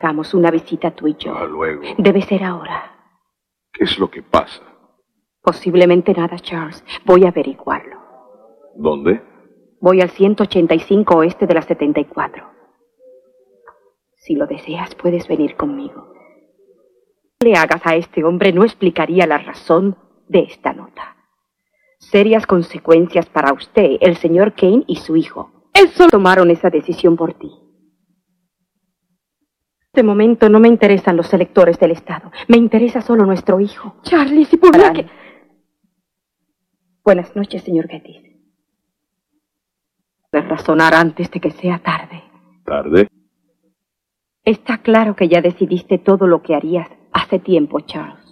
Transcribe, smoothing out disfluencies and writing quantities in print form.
hagamos una visita tú y yo. Luego. Debe ser ahora. ¿Qué es lo que pasa? Posiblemente nada, Charles. Voy a averiguarlo. ¿Dónde? Voy al 185 oeste de la 74. Si lo deseas, puedes venir conmigo. Le hagas a este hombre no explicaría la razón de esta nota. Serias consecuencias para usted, el señor Kane y su hijo. Él solo tomaron esa decisión por ti. En este momento no me interesan los electores del Estado. Me interesa solo nuestro hijo. Charlie, si por la que... Buenas noches, señor Geddes. De razonar antes de que sea tarde. ¿Tarde? Está claro que ya decidiste todo lo que harías hace tiempo, Charles.